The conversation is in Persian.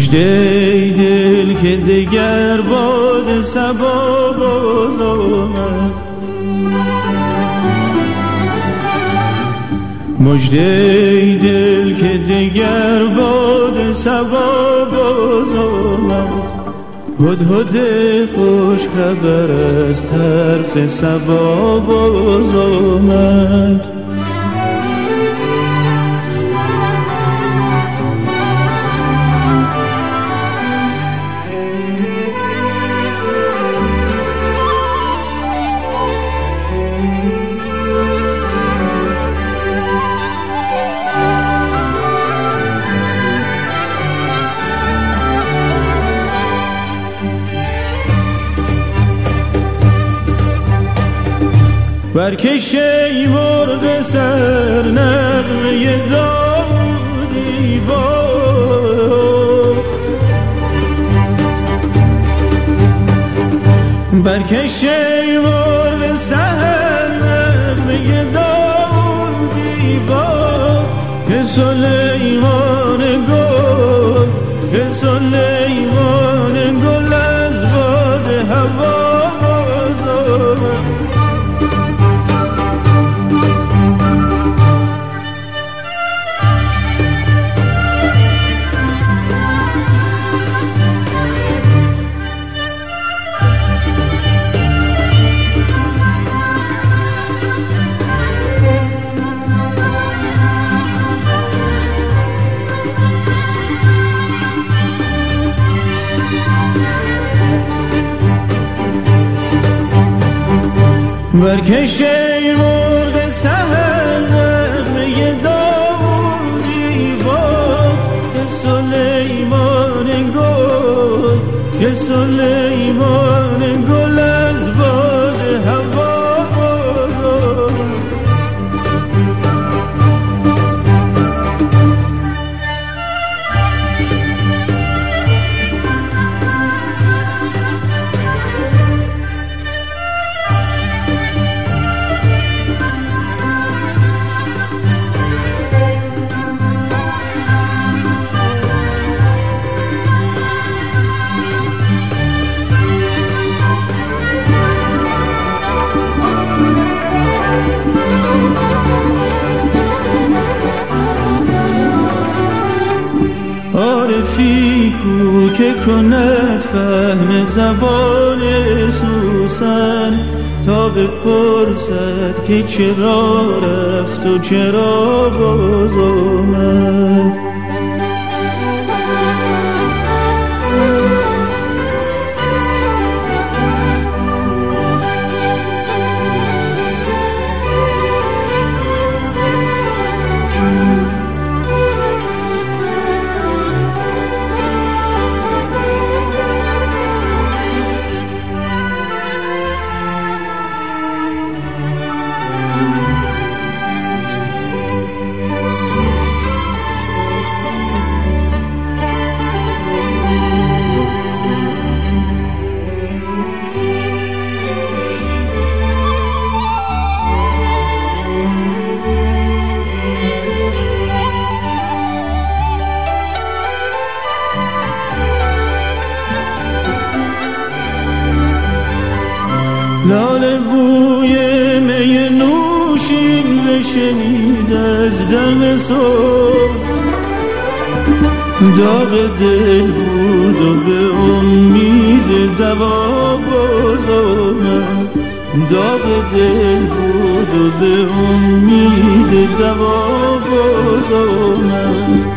مژده دل که دگر باد صبا باز آمد، مژده دل که دگر باد صبا باز آمد. هدهد خوش خبر از طرف صبا باز آمد. برکش ای مرغ سر نغمه دادی باز، برکش ای مرغ سر نغمه دادی باز، که سلیمان گل، که سلیمان گل از باد هوا باز آمد. برکش ای مرغ سحر نغمه داوودی باز، که سلیمان گل، که سلیمان گل از باد هوا باز آمد. عارفی کو که کند فهم زبان سوسن، تا بپرسد که چرا رفت و چرا باز آمد. لاله بوی می نوشین بشنید از دم صبح، داغ دل بود و به امید دوا باز آمد، داغ دل بود و به امید دوا باز آمد.